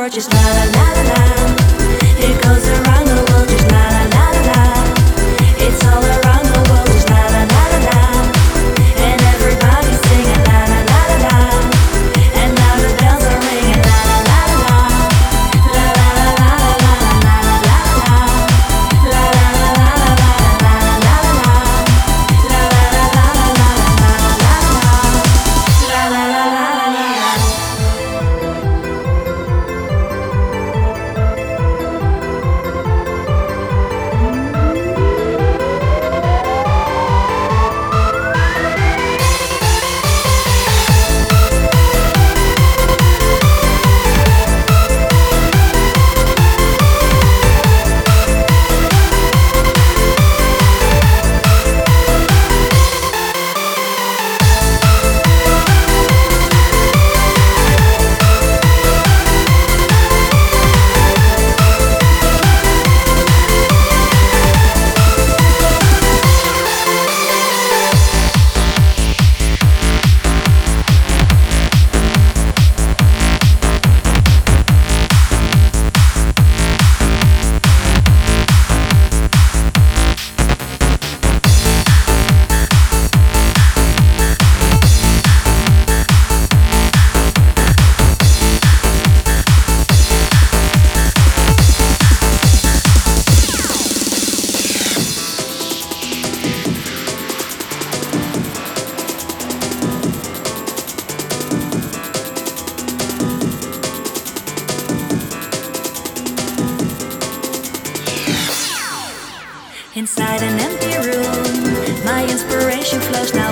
for just la la la la la. It goes around the world just la la la la la. It's all around the world just la la la la la. And everybody's singing la la la la la. And now the bells are ringing la la la la la. La la la la la la la la la. La la la la la la la la la. La la la la la la la la. La la la la la. Inside an empty room, my inspiration flows now.